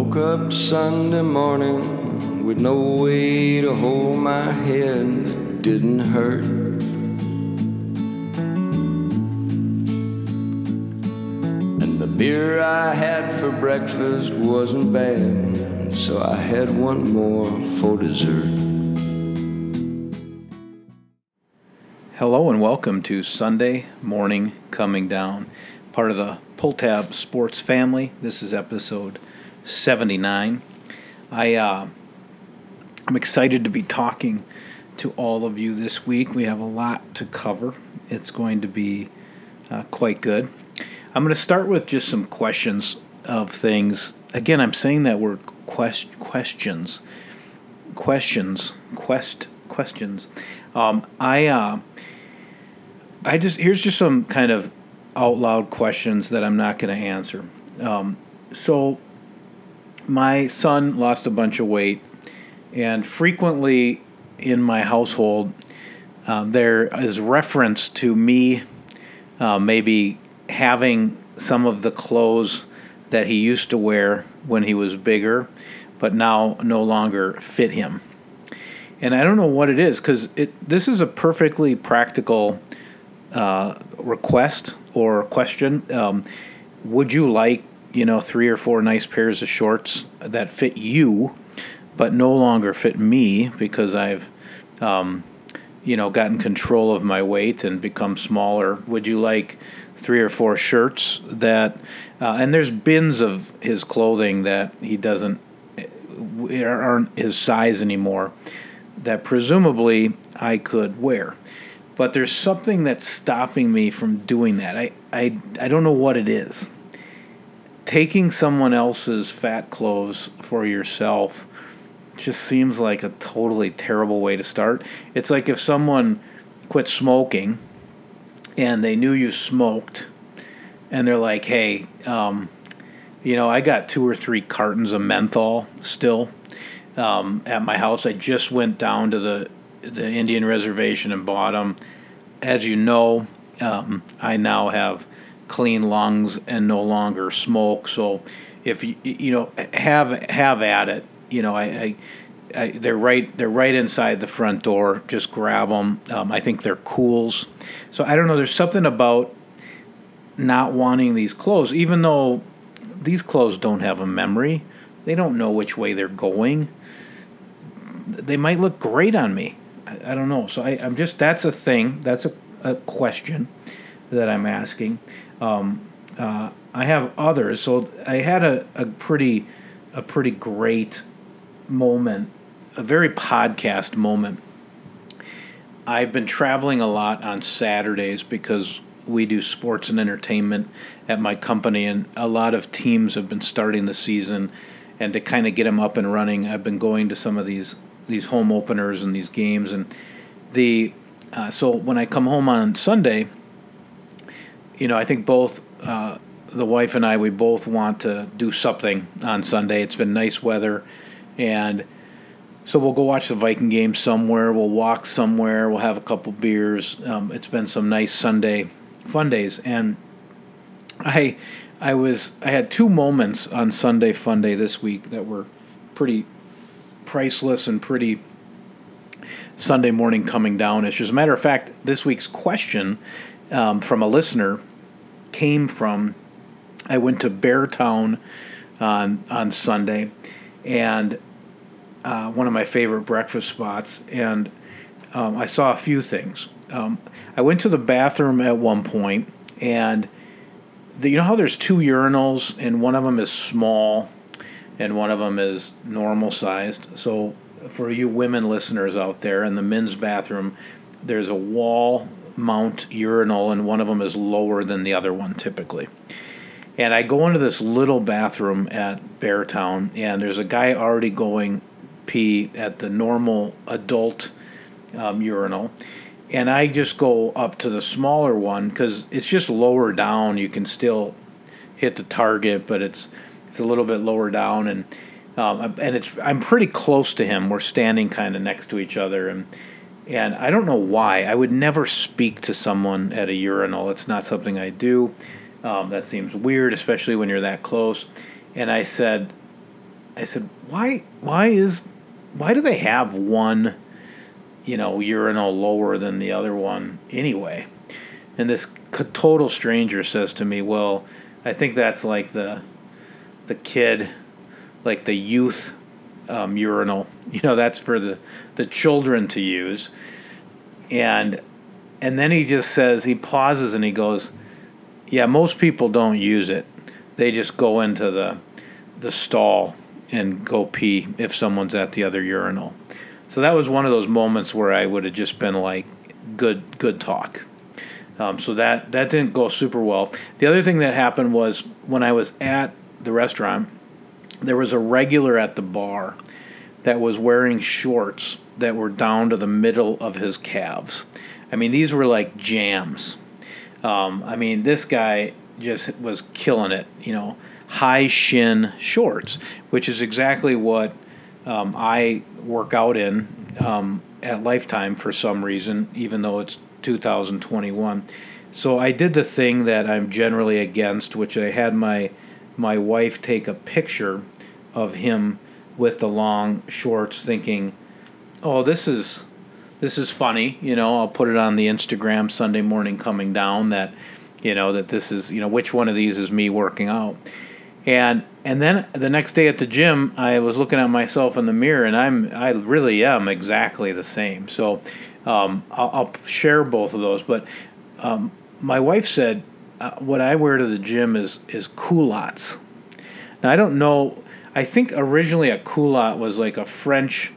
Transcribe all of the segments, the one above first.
woke up Sunday morning with no way to hold my head that didn't hurt. And the beer I had for breakfast wasn't bad, so I had one more for dessert. Hello and welcome to Sunday Morning Coming Down, part of the Pull Tab Sports family. This is episode 79. I'm excited to be talking to all of you this week. We have a lot to cover. It's going to be quite good. I'm going to start with just some questions of things. Again, I'm saying that word questions. Here's just some kind of out loud questions that I'm not going to answer. So my son lost a bunch of weight, and frequently in my household, there is reference to me maybe having some of the clothes that he used to wear when he was bigger, but now no longer fit him. And I don't know what it is, because this is a perfectly practical request or question. Would you like, 3 or 4 nice pairs of shorts that fit you, but no longer fit me because I've, gotten control of my weight and become smaller? Would you like 3 or 4 shirts that, and there's bins of his clothing that he aren't his size anymore, that presumably I could wear. But there's something that's stopping me from doing that. I don't know what it is. Taking someone else's fat clothes for yourself just seems like a totally terrible way to start. It's like if someone quit smoking and they knew you smoked and they're like, hey, I got 2 or 3 cartons of menthol still at my house. I just went down to the Indian reservation and bought them. As you know, I now have clean lungs and no longer smoke. So if you have at it, they're right inside the front door. Just grab them. I think they're Kools. So I don't know. There's something about not wanting these clothes, even though these clothes don't have a memory. They don't know which way they're going. They might look great on me. I don't know. So I'm just, that's a thing. That's a question that I'm asking. I have others. So I had a pretty great moment, a very podcast moment. I've been traveling a lot on Saturdays because we do sports and entertainment at my company, and a lot of teams have been starting the season, and to kind of get them up and running, I've been going to some of these home openers and these games, and so when I come home on Sunday, I think both the wife and I, we both want to do something on Sunday. It's been nice weather, and so we'll go watch the Viking game somewhere. We'll walk somewhere. We'll have a couple beers. It's been some nice Sunday fun days, and I had 2 moments on Sunday Fun Day this week that were pretty priceless and pretty Sunday morning coming down-ish. As a matter of fact, this week's question from a listener came from, I went to Beartown on Sunday, and one of my favorite breakfast spots, and I saw a few things. I went to the bathroom at one point, and you know how there's 2 urinals, and one of them is small, and one of them is normal sized. So for you women listeners out there, in the men's bathroom, there's a wall mount urinal, and one of them is lower than the other one typically. And I go into this little bathroom at Beartown, and there's a guy already going pee at the normal adult urinal. And I just go up to the smaller one because it's just lower down. You can still hit the target, but it's a little bit lower down, and I'm pretty close to him. We're standing kind of next to each other, and I don't know why. I would never speak to someone at a urinal. It's not something I do. That seems weird, especially when you're that close. And I said, I said, why do they have one, urinal lower than the other one anyway? And this total stranger says to me, well, I think that's like the kid, like the youth urinal. That's for the children to use. And then he just says, he pauses and he goes, yeah, most people don't use it. They just go into the stall and go pee if someone's at the other urinal. So that was one of those moments where I would have just been like, good talk. So that didn't go super well. The other thing that happened was when I was at the restaurant, there was a regular at the bar that was wearing shorts that were down to the middle of his calves. I mean, these were like jams. This guy just was killing it, high shin shorts, which is exactly what I work out in at Lifetime for some reason, even though it's 2021. So I did the thing that I'm generally against, which I had my wife take a picture of him with the long shorts, thinking, oh, this is funny, I'll put it on the Instagram Sunday morning coming down that this is, which one of these is me working out. And then the next day at the gym, I was looking at myself in the mirror, and I really am exactly the same. So I'll share both of those. But my wife said what I wear to the gym is culottes. Now, I don't know. I think originally a culotte was like a French,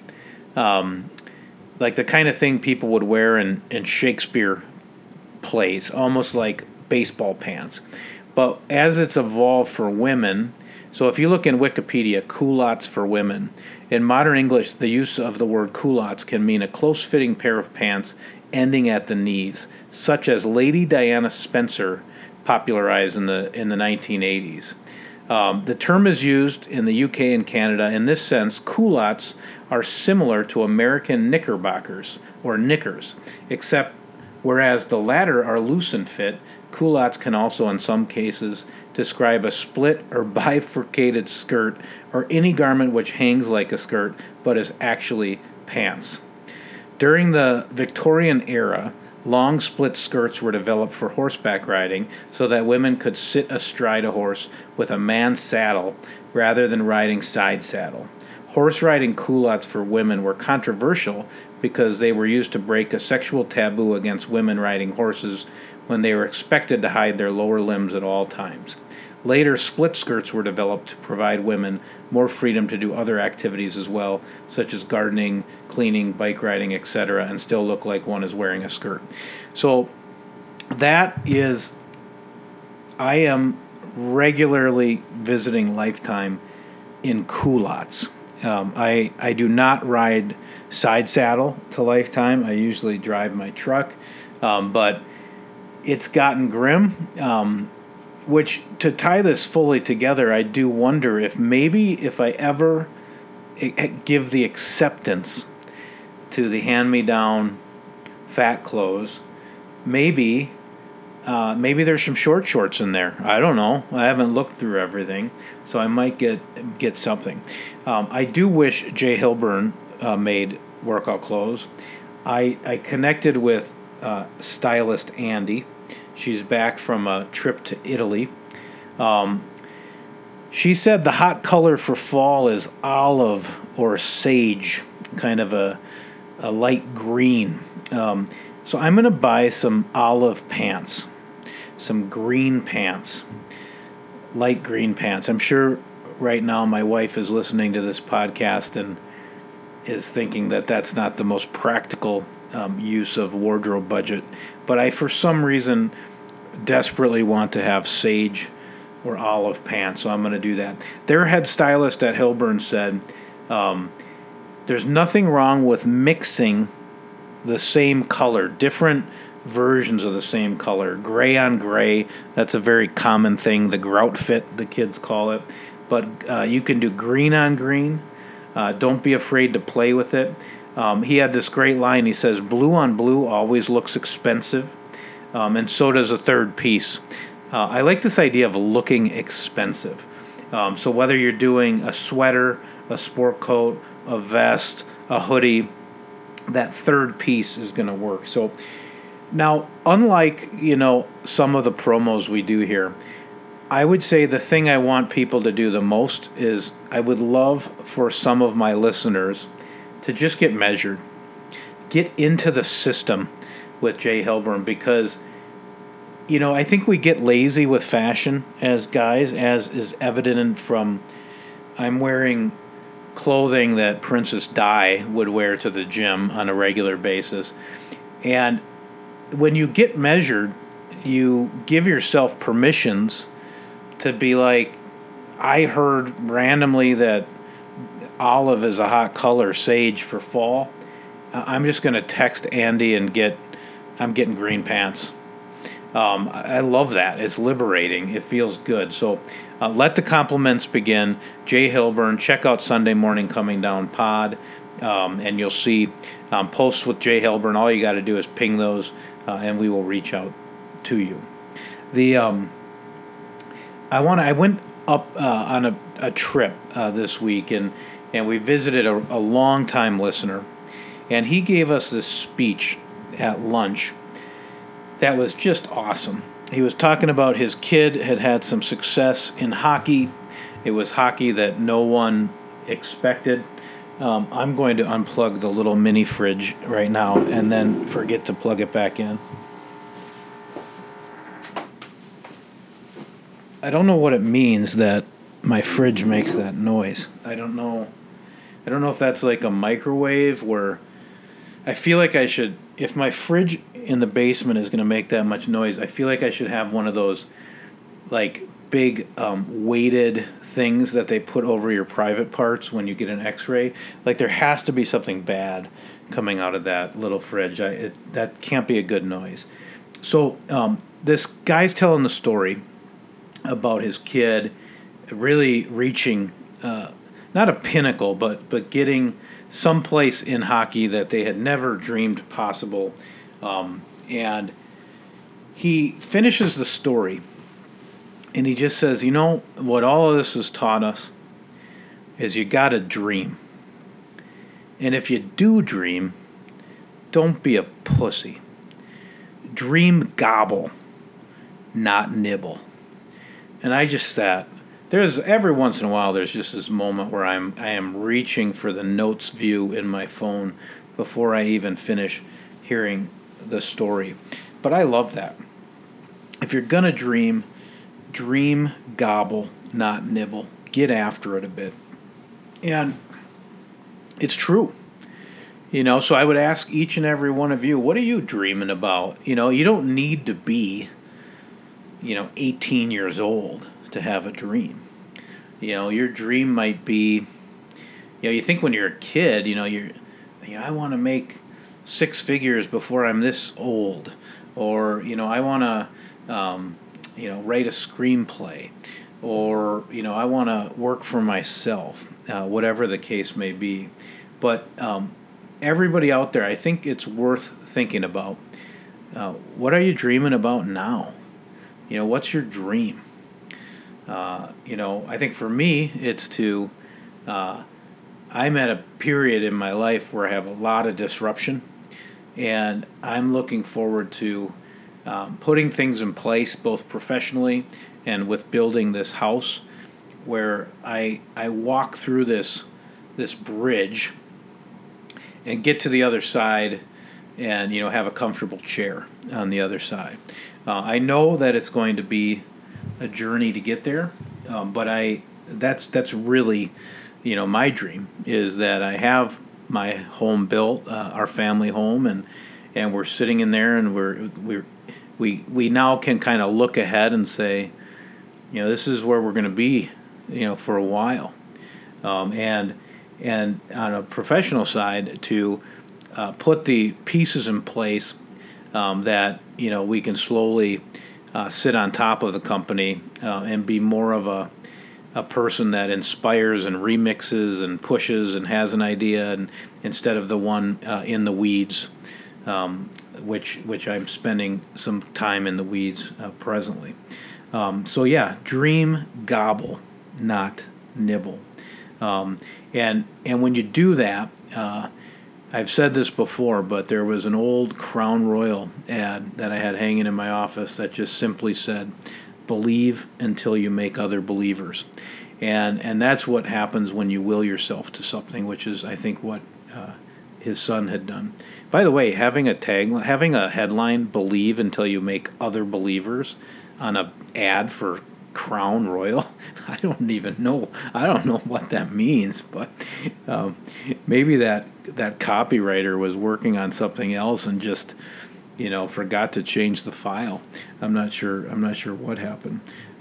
like the kind of thing people would wear in Shakespeare plays, almost like baseball pants. But as it's evolved for women, so if you look in Wikipedia, culottes for women, in modern English, the use of the word culottes can mean a close-fitting pair of pants ending at the knees, such as Lady Diana Spencer popularized in the 1980s. The term is used in the UK and Canada. In this sense, culottes are similar to American knickerbockers, or knickers, except whereas the latter are loose and fit, culottes can also, in some cases, describe a split or bifurcated skirt or any garment which hangs like a skirt but is actually pants. During the Victorian era, long split skirts were developed for horseback riding so that women could sit astride a horse with a man's saddle rather than riding side saddle. Horse riding culottes for women were controversial because they were used to break a sexual taboo against women riding horses when they were expected to hide their lower limbs at all times. Later, split skirts were developed to provide women more freedom to do other activities as well, such as gardening, cleaning, bike riding, etc., and still look like one is wearing a skirt. So that is, I am regularly visiting Lifetime in culottes. I do not ride side saddle to Lifetime. I usually drive my truck, but it's gotten grim. Which, to tie this fully together, I do wonder if maybe if I ever give the acceptance to the hand-me-down fat clothes, maybe there's some short shorts in there. I don't know. I haven't looked through everything, so I might get something. I do wish Jay Hilburn made workout clothes. I connected with stylist Andy. She's back from a trip to Italy. She said the hot color for fall is olive or sage, kind of a light green. So I'm going to buy some olive pants, some green pants, light green pants. I'm sure right now my wife is listening to this podcast and is thinking that that's not the most practical use of wardrobe budget. But I, for some reason, desperately want to have sage or olive pants, so I'm going to do that. Their head stylist at Hilburn said, there's nothing wrong with mixing the same color, different versions of the same color. Gray on gray, that's a very common thing, the grout fit, the kids call it. But you can do green on green. Don't be afraid to play with it. He had this great line. He says, blue on blue always looks expensive, and so does a third piece. I like this idea of looking expensive. So whether you're doing a sweater a sport coat, a vest, a hoodie, that third piece is going to work. So now, unlike, some of the promos we do here, I would say the thing I want people to do the most is I would love for some of my listeners to just get measured. Get into the system with Jay Hilburn, because I think we get lazy with fashion as guys, as is evident from I'm wearing clothing that Princess Di would wear to the gym on a regular basis. And when you get measured, you give yourself permissions to be like, I heard randomly that olive is a hot color, sage for fall. I'm just going to text Andy and I'm getting green pants. I love that. It's liberating. It feels good. So let the compliments begin. Jay Hilburn, check out Sunday Morning Coming Down Pod, and you'll see posts with Jay Hilburn. All you got to do is ping those, and we will reach out to you. I went up on a trip this week, and we visited a longtime listener, and he gave us this speech at lunch that was just awesome. He was talking about his kid had some success in hockey. It was hockey that no one expected. I'm going to unplug the little mini fridge right now and then forget to plug it back in. I don't know what it means that my fridge makes that noise. I don't know if that's like a microwave where I feel like I should, if my fridge in the basement is going to make that much noise, I feel like I should have one of those like big weighted things that they put over your private parts when you get an x-ray. Like there has to be something bad coming out of that little fridge. That can't be a good noise. So this guy's telling the story about his kid really reaching not a pinnacle, but getting someplace in hockey that they had never dreamed possible. And he finishes the story, and he just says, what all of this has taught us is you got to dream. And if you do dream, don't be a pussy. Dream gobble, not nibble. And I just sat. There's every once in a while there's just this moment where I am reaching for the notes view in my phone before I even finish hearing the story. But I love that. If you're gonna dream gobble, not nibble. Get after it a bit. And it's true. So I would ask each and every one of you, what are you dreaming about? You don't need to be 18 years old to have a dream. Your dream might be, you think when you're a kid, I want to make 6 figures before I'm this old, or I want to, write a screenplay, or I want to work for myself, whatever the case may be. But everybody out there, I think it's worth thinking about. What are you dreaming about now? What's your dream? I think for me, it's to, I'm at a period in my life where I have a lot of disruption, and I'm looking forward to putting things in place, both professionally and with building this house, where I walk through this bridge and get to the other side and have a comfortable chair on the other side. I know that it's going to be a journey to get there, but that's really my dream is that I have my home built, our family home, and we're sitting in there, and we now can kind of look ahead and say, this is where we're going to be, for a while, and on a professional side to put the pieces in place that we can slowly sit on top of the company and be more of a person that inspires and remixes and pushes and has an idea, and instead of the one in the weeds, which I'm spending some time in the weeds presently. So yeah, dream gobble, not nibble. And when you do that, I've said this before, but there was an old Crown Royal ad that I had hanging in my office that just simply said, "Believe until you make other believers." And that's what happens when you will yourself to something, which is, I think, what his son had done. By the way, having a headline, "Believe until you make other believers," on a ad for Crown Royal, I don't even know. I don't know what that means, but maybe that copywriter was working on something else and just, forgot to change the file. I'm not sure what happened.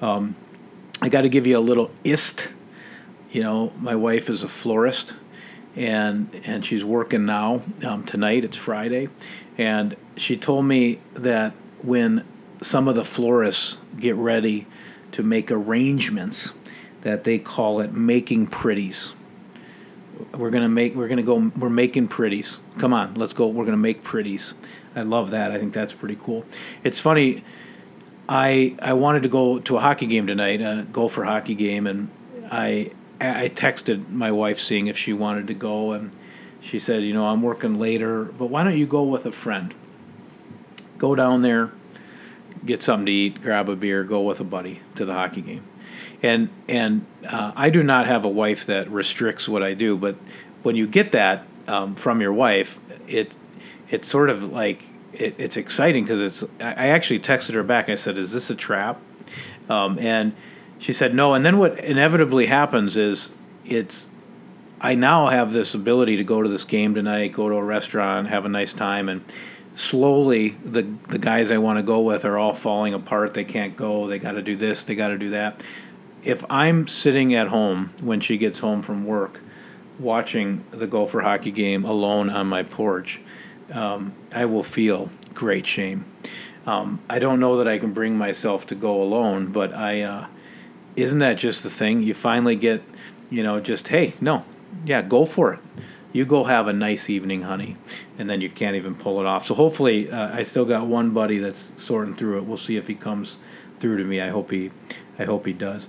I got to give you a little ist. My wife is a florist, and she's working now. Tonight, it's Friday, and she told me that when some of the florists get ready to make arrangements, that they call it making pretties. We're making pretties. Come on, let's go. We're gonna make pretties. I love that. I think that's pretty cool. It's funny. I wanted to go to a hockey game tonight, a Gopher hockey game, and I texted my wife seeing if she wanted to go, and she said, I'm working later, but why don't you go with a friend? Go down there, get something to eat, grab a beer, go with a buddy to the hockey game. And I do not have a wife that restricts what I do, but when you get that from your wife, it's sort of like it's exciting because I actually texted her back. I said, "Is this a trap?" And she said no. And then what inevitably happens is I now have this ability to go to this game tonight, go to a restaurant, have a nice time, and slowly the guys I want to go with are all falling apart. They can't go. They got to do this. They got to do that. If I'm sitting at home when she gets home from work watching the Gopher hockey game alone on my porch, I will feel great shame. I don't know that I can bring myself to go alone, but isn't that just the thing? You finally get, just, hey, no, yeah, go for it. You go have a nice evening, honey, and then you can't even pull it off. So hopefully, I still got one buddy that's sorting through it. We'll see if he comes through to me. I hope he does.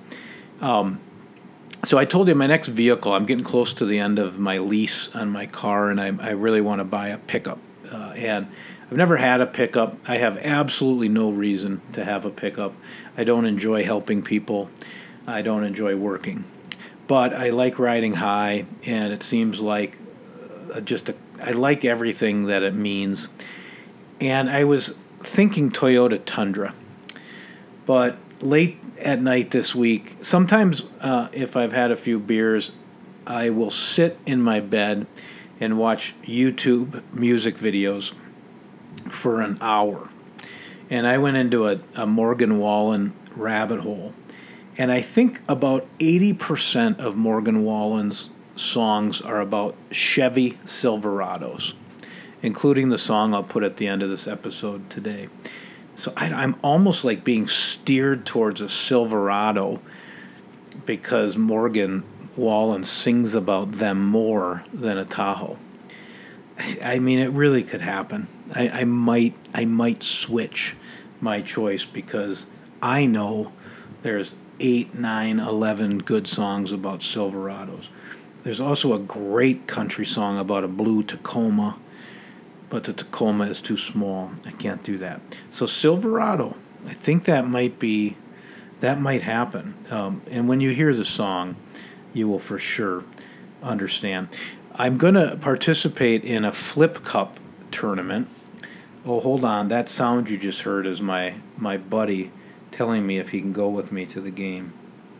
So I told you my next vehicle. I'm getting close to the end of my lease on my car, and I really want to buy a pickup. And I've never had a pickup. I have absolutely no reason to have a pickup. I don't enjoy helping people. I don't enjoy working, but I like riding high, and it seems like I like everything that it means. And I was thinking Toyota Tundra, but late at night this week, sometimes if I've had a few beers, I will sit in my bed and watch YouTube music videos for an hour. And I went into a Morgan Wallen rabbit hole. And I think about 80% of Morgan Wallen's songs are about Chevy Silverados, including the song I'll put at the end of this episode today. So I'm almost like being steered towards a Silverado because Morgan Wallen sings about them more than a Tahoe. I mean, it really could happen. I might switch my choice because I know there's 8, 9, 11 good songs about Silverados. There's also a great country song about a blue Tacoma, but the Tacoma is too small. I can't do that. So Silverado, I think that might happen. And when you hear the song, you will for sure understand. I'm going to participate in a Flip Cup tournament. Oh, hold on. That sound you just heard is my buddy telling me if he can go with me to the game.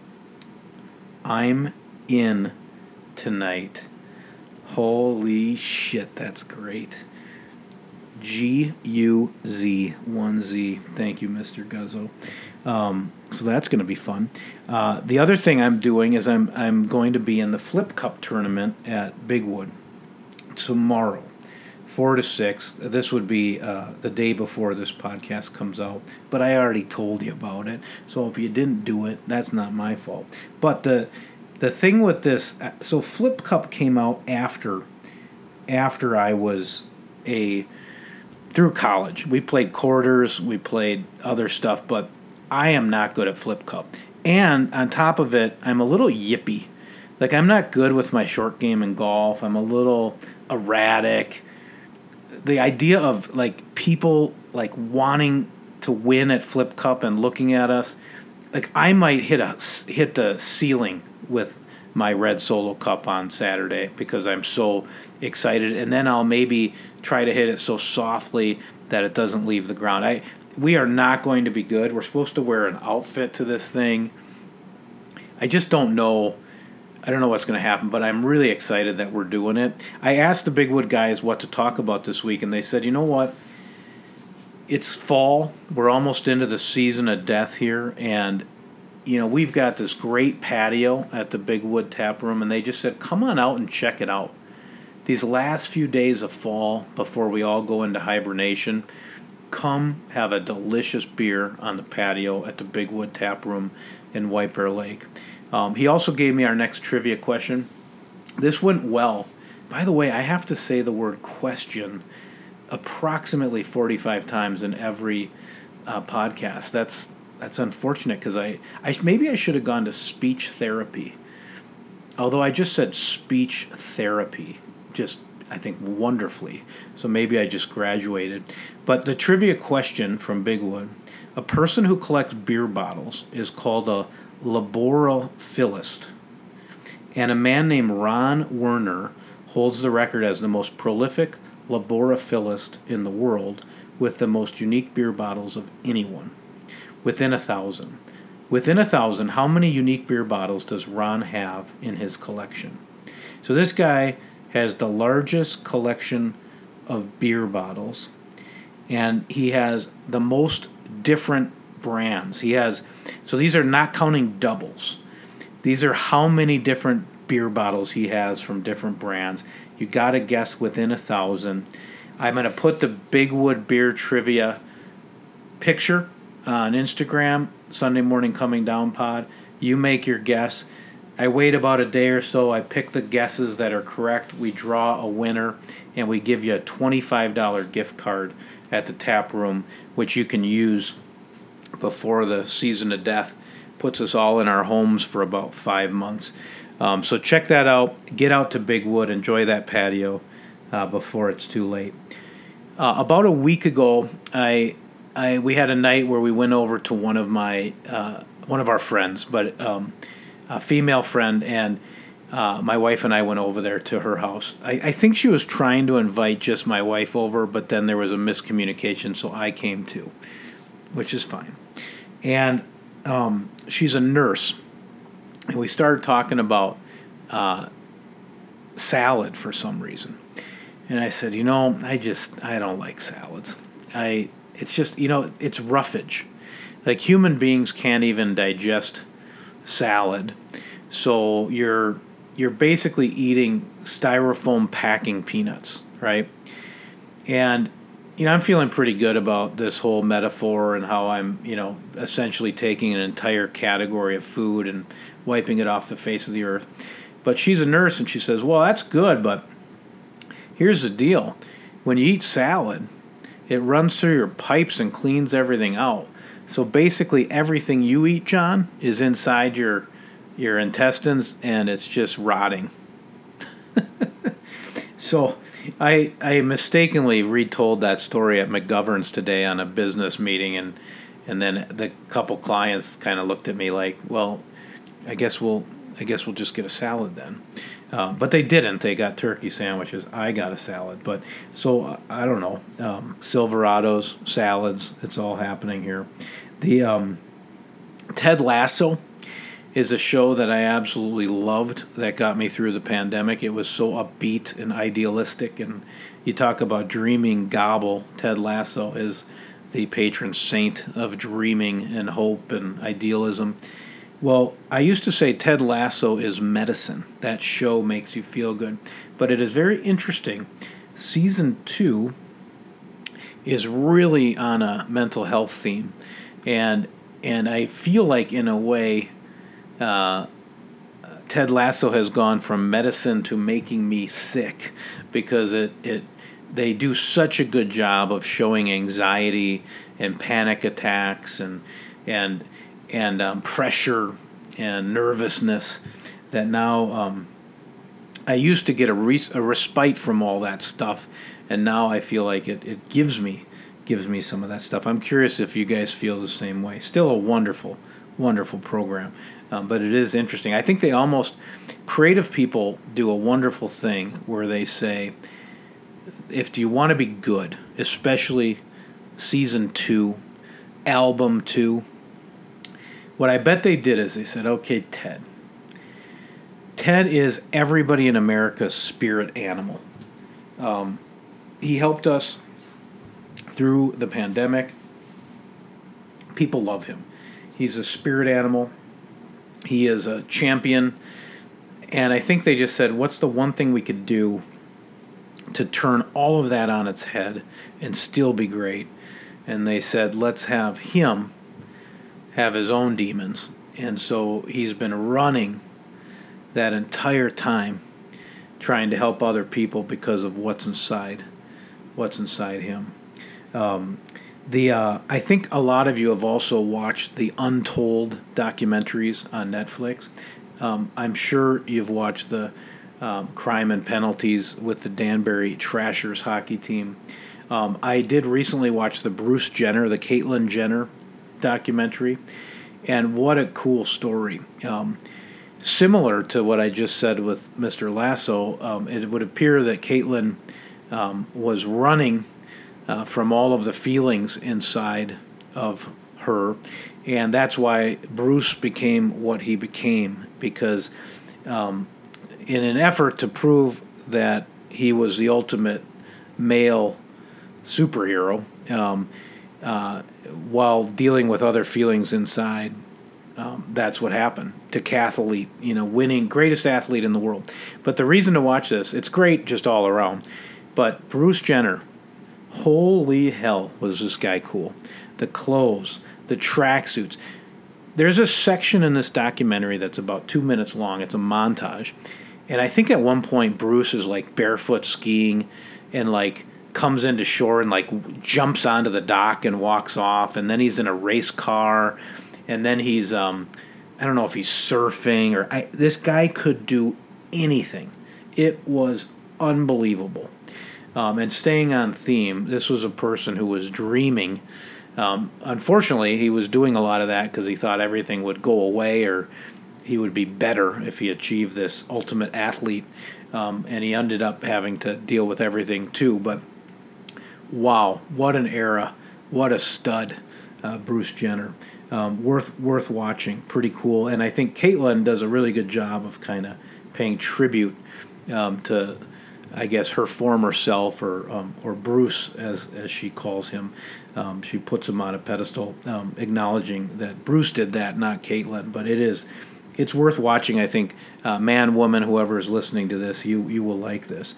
I'm in tonight. Holy shit, that's great. G-U-Z, 1Z. Thank you, Mr. Guzzo. So that's going to be fun. The other thing I'm doing is I'm going to be in the Flip Cup tournament at Bigwood tomorrow, 4 to 6. This would be the day before this podcast comes out, but I already told you about it. So if you didn't do it, that's not my fault. But the thing with this, so Flip Cup came out after I was through college. We played quarters, we played other stuff, but I am not good at Flip Cup. And on top of it, I'm a little yippy. Like, I'm not good with my short game in golf. I'm a little erratic. The idea of, like, people, like, wanting to win at Flip Cup and looking at us, like, I might hit the ceiling with my red Solo Cup on Saturday because I'm so excited, and then I'll maybe try to hit it so softly that it doesn't leave the ground. We are not going to be good. We're supposed to wear an outfit to this thing. I just don't know. I don't know what's going to happen, but I'm really excited that we're doing it. I asked the Big Wood guys what to talk about this week, and they said, you know what? It's fall. We're almost into the season of death here, and we've got this great patio at the Big Wood Tap Room, and they just said, come on out and check it out. These last few days of fall before we all go into hibernation, come have a delicious beer on the patio at the Big Wood Tap Room in White Bear Lake. He also gave me our next trivia question. This went well. By the way, I have to say the word question approximately 45 times in every podcast. That's unfortunate because maybe I should have gone to speech therapy. Although I just said speech therapy, just I think wonderfully. So maybe I just graduated. But the trivia question from Big Wood: a person who collects beer bottles is called a laborophilist, and a man named Ron Werner holds the record as the most prolific laborophilist in the world, with the most unique beer bottles of anyone. Within 1,000. Within 1,000, how many unique beer bottles does Ron have in his collection? So this guy has the largest collection of beer bottles, and he has the most different brands. So these are not counting doubles. These are how many different beer bottles he has from different brands. You got to guess within 1,000. I'm going to put the Big Wood Beer Trivia picture on Instagram, Sunday Morning Coming Down Pod. You make your guess. I wait about a day or so. I pick the guesses that are correct. We draw a winner, and we give you a $25 gift card at the tap room, which you can use before the season of death puts us all in our homes for about 5 months. So check that out. Get out to Big Wood. Enjoy that patio before it's too late. About a week ago, we had a night where we went over to one of our friends, but a female friend, and my wife and I went over there to her house. I think she was trying to invite just my wife over, but then there was a miscommunication, so I came too, which is fine. And she's a nurse, and we started talking about salad for some reason. And I said, I don't like salads. It's just, it's roughage. Like, human beings can't even digest salad. So you're basically eating styrofoam packing peanuts, right? And, I'm feeling pretty good about this whole metaphor and how I'm, essentially taking an entire category of food and wiping it off the face of the earth. But she's a nurse, and she says, well, that's good, but here's the deal. When you eat salad, it runs through your pipes and cleans everything out. So basically everything you eat, John, is inside your intestines, and it's just rotting. So I mistakenly retold that story at McGovern's today on a business meeting, and then the couple clients kind of looked at me like, well, I guess we'll just get a salad then. But they didn't. They got turkey sandwiches. I got a salad. But so I don't know. Silverados, salads. It's all happening here. The Ted Lasso is a show that I absolutely loved that got me through the pandemic. It was so upbeat and idealistic. And you talk about dreaming gobble. Ted Lasso is the patron saint of dreaming and hope and idealism. Well, I used to say Ted Lasso is medicine. That show makes you feel good. But it is very interesting. Season 2 is really on a mental health theme. And I feel like, in a way, Ted Lasso has gone from medicine to making me sick, because they do such a good job of showing anxiety and panic attacks and pressure and nervousness that now I used to get a respite from all that stuff, and now I feel like it gives me some of that stuff. I'm curious if you guys feel the same way. Still a wonderful program, but it is interesting. I think creative people do a wonderful thing where they say, if you want to be good, especially season 2, album 2, what I bet they did is they said, okay, Ted is everybody in America's spirit animal. He helped us through the pandemic. People love him. He's a spirit animal. He is a champion. And I think they just said, what's the one thing we could do to turn all of that on its head and still be great? And they said, let's have him have his own demons. And so he's been running that entire time trying to help other people because of what's inside him. I think a lot of you have also watched the Untold documentaries on Netflix. I'm sure you've watched the Crime and Penalties with the Danbury Trashers hockey team. I did recently watch the Bruce Jenner, the Caitlyn Jenner documentary, and what a cool story. Similar to what I just said with Mr. Lasso, it would appear that Caitlyn was running from all of the feelings inside of her, and that's why Bruce became what he became, because in an effort to prove that he was the ultimate male superhero, while dealing with other feelings inside, that's what happened to Cathlete, winning, greatest athlete in the world. But the reason to watch this, it's great just all around, but Bruce Jenner, holy hell, was this guy cool. The clothes, the tracksuits. There's a section in this documentary that's about 2 minutes long. It's a montage. And I think at one point Bruce is like barefoot skiing and like comes into shore and like jumps onto the dock and walks off. And then he's in a race car. And then he's, I don't know if he's surfing or this guy could do anything. It was unbelievable. And staying on theme, this was a person who was dreaming. Unfortunately, he was doing a lot of that because he thought everything would go away or he would be better if he achieved this ultimate athlete. And he ended up having to deal with everything too. But wow, what an era. What a stud, Bruce Jenner. Worth watching. Pretty cool. And I think Caitlyn does a really good job of kind of paying tribute to, I guess, her former self, or Bruce, as she calls him. She puts him on a pedestal, acknowledging that Bruce did that, not Caitlyn. But it's worth watching. I think, man, woman, whoever is listening to this, you will like this.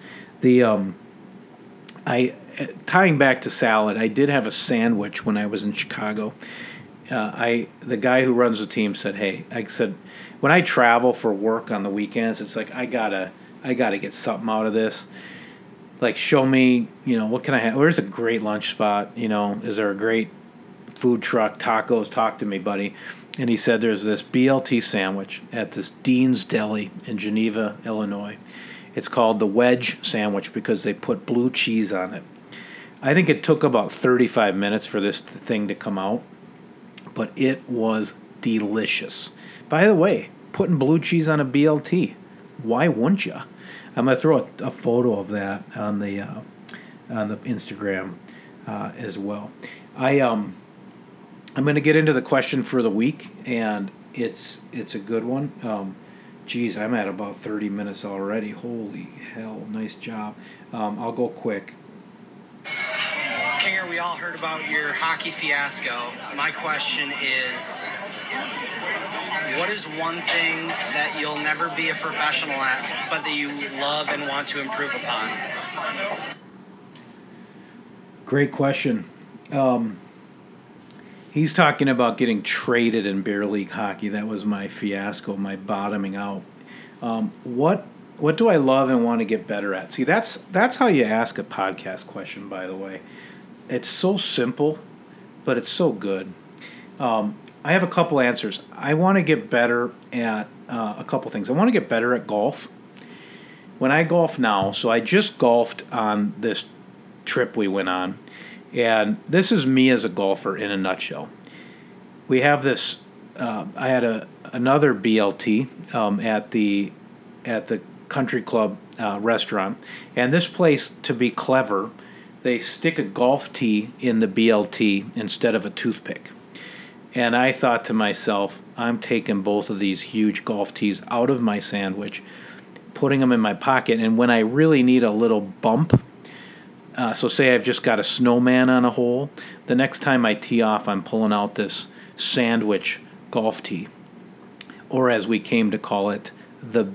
Tying back to salad, I did have a sandwich when I was in Chicago. The guy who runs the team said, "Hey," I said, when I travel for work on the weekends, it's like I gotta get something out of this. Like, show me, what can I have? Where's a great lunch spot? Is there a great food truck, tacos? Talk to me, buddy. And he said there's this BLT sandwich at this Dean's Deli in Geneva, Illinois. It's called the Wedge Sandwich because they put blue cheese on it. I think it took about 35 minutes for this thing to come out, but it was delicious. By the way, putting blue cheese on a BLT, why wouldn't you? I'm going to throw a photo of that on the Instagram as well. I'm going to get into the question for the week, and it's a good one. Geez, I'm at about 30 minutes already. Holy hell, nice job. I'll go quick. Kinger, we all heard about your hockey fiasco. My question is, what is one thing that you'll never be a professional at, but that you love and want to improve upon? Great question. He's talking about getting traded in beer league hockey. That was my fiasco, my bottoming out. What do I love and want to get better at? See, that's how you ask a podcast question, by the way. It's so simple, but it's so good. I have a couple answers. I want to get better at a couple things. I want to get better at golf. When I golf now, so I just golfed on this trip we went on, and this is me as a golfer in a nutshell. We have this. I had another BLT at the country club restaurant, and this place, to be clever, they stick a golf tee in the BLT instead of a toothpick. And I thought to myself, I'm taking both of these huge golf tees out of my sandwich, putting them in my pocket, and when I really need a little bump, so say I've just got a snowman on a hole, the next time I tee off, I'm pulling out this sandwich golf tee, or as we came to call it, the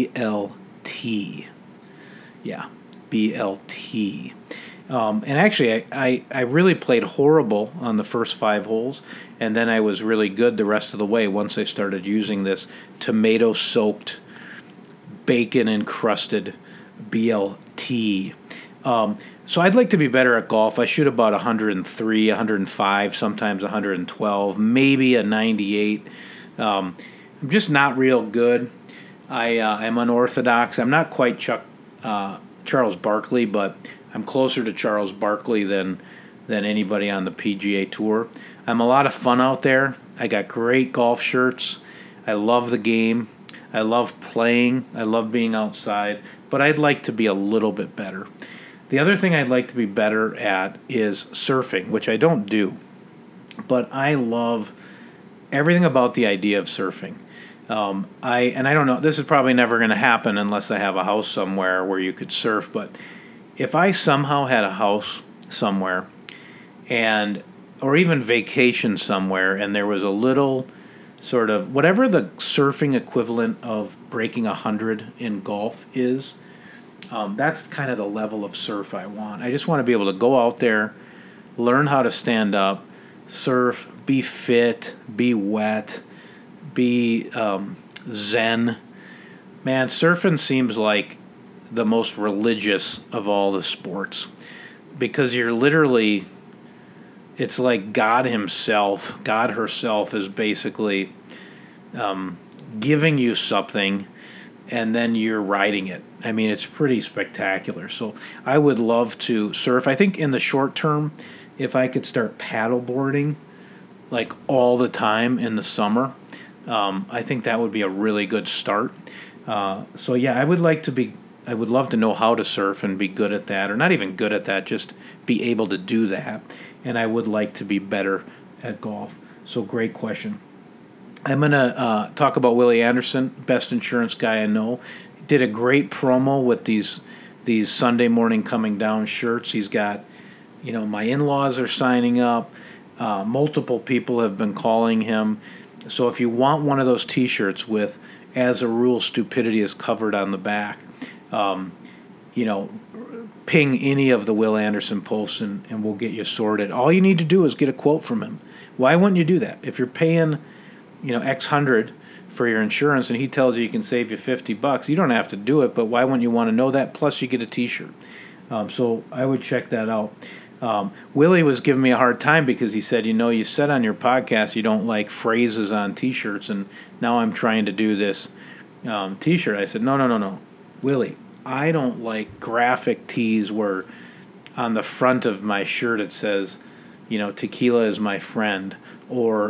BLT. Yeah, BLT. And actually, I really played horrible on the first 5 holes, and then I was really good the rest of the way once I started using this tomato-soaked, bacon-encrusted BLT. So I'd like to be better at golf. I shoot about 103, 105, sometimes 112, maybe a 98. I'm just not real good. I'm unorthodox. I'm not quite Charles Barkley, but I'm closer to Charles Barkley than anybody on the PGA Tour. I'm a lot of fun out there. I got great golf shirts. I love the game. I love playing. I love being outside. But I'd like to be a little bit better. The other thing I'd like to be better at is surfing, which I don't do. But I love everything about the idea of surfing. I don't know, this is probably never going to happen unless I have a house somewhere where you could surf, but if I somehow had a house somewhere or even vacation somewhere, and there was a little sort of whatever the surfing equivalent of breaking 100 in golf is, that's kind of the level of surf I want. I just want to be able to go out there, learn how to stand up, surf, be fit, be wet, be zen. Man, surfing seems like the most religious of all the sports, because you're literally, it's like God himself, God herself is basically giving you something, and then you're riding it. I mean, it's pretty spectacular. So I would love to surf. I think in the short term, if I could start paddleboarding like all the time in the summer, I think that would be a really good start. So yeah, I would love to know how to surf and be good at that, or not even good at that, just be able to do that. And I would like to be better at golf. So great question. I'm going to talk about Willie Anderson, best insurance guy I know. Did a great promo with these Sunday morning coming down shirts. He's got, my in-laws are signing up. Multiple people have been calling him. So if you want one of those T-shirts with "As a Rule, Stupidity is Covered" on the back, ping any of the Will Anderson posts and we'll get you sorted. All you need to do is get a quote from him. Why wouldn't you do that? If you're paying, X hundred for your insurance and he tells you can save you $50, you don't have to do it, but why wouldn't you want to know that? Plus you get a T-shirt. So I would check that out. Willie was giving me a hard time because he said, you said on your podcast you don't like phrases on T-shirts, and now I'm trying to do this T-shirt. I said, no, Willie, I don't like graphic tees where on the front of my shirt it says, tequila is my friend, or,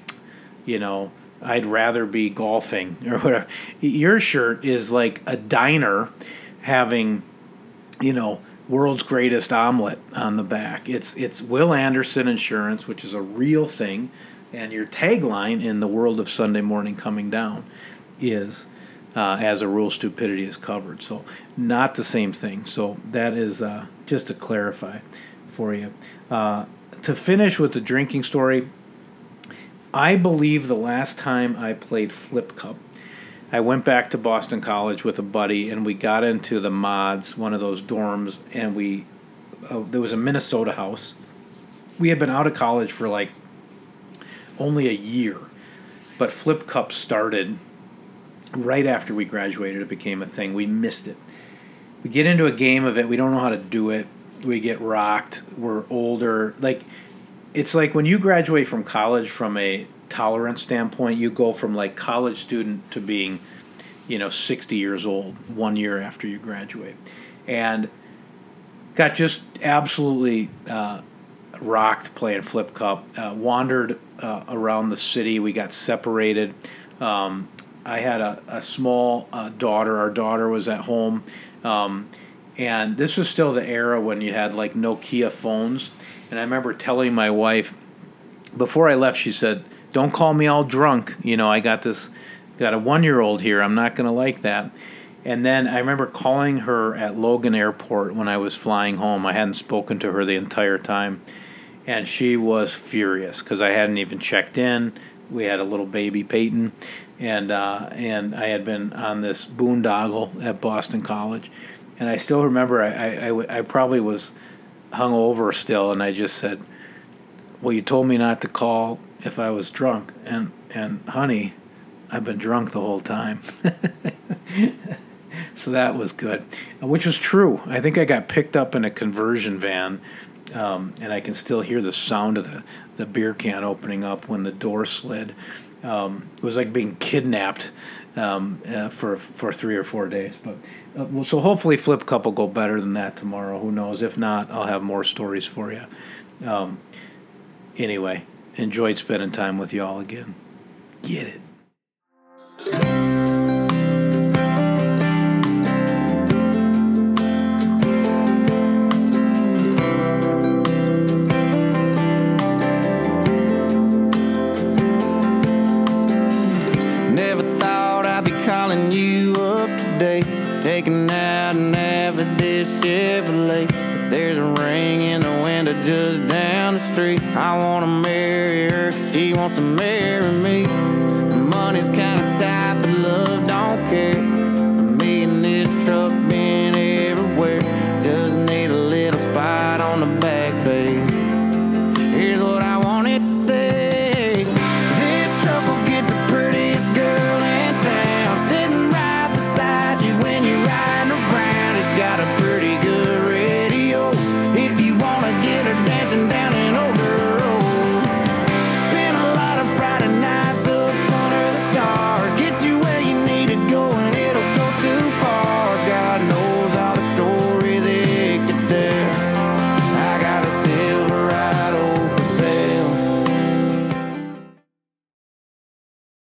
I'd rather be golfing, or whatever. Your shirt is like a diner having, world's greatest omelet on the back. It's Will Anderson Insurance, which is a real thing, and your tagline in the world of Sunday morning coming down is "As a Rule, Stupidity is Covered." So not the same thing. So that is just to clarify for you. To finish with the drinking story, I believe the last time I played Flip Cup, I went back to Boston College with a buddy, and we got into the mods, one of those dorms, and there was a Minnesota house. We had been out of college for like only a year, but Flip Cup started right after we graduated. It became a thing. We missed it. We get into a game of it. We don't know how to do it. We get rocked. We're older. It's like when you graduate from college from a tolerance standpoint, you go from like college student to being, 60 years old 1 year after you graduate. And got just absolutely rocked playing Flip Cup. Wandered around the city. We got separated. I had a small daughter. Our daughter was at home. And this was still the era when you had like Nokia phones. And I remember telling my wife, before I left, she said, "Don't call me all drunk. I got a 1-year-old here. I'm not going to like that." And then I remember calling her at Logan Airport when I was flying home. I hadn't spoken to her the entire time. And she was furious because I hadn't even checked in. We had a little baby, Peyton. And I had been on this boondoggle at Boston College. And I still remember I probably was hungover still. And I just said, "Well, you told me not to call if I was drunk. And honey, I've been drunk the whole time." So that was good, which was true. I think I got picked up in a conversion van, and I can still hear the sound of the beer can opening up when the door slid. It was like being kidnapped for 3 or 4 days. But so hopefully Flip Cup will go better than that tomorrow. Who knows? If not, I'll have more stories for you. Anyway, enjoyed spending time with y'all again. Get it. Calling you up today, taking out an Avalon Chevrolet. There's a ring in the window just down the street. I wanna marry her, she wants to marry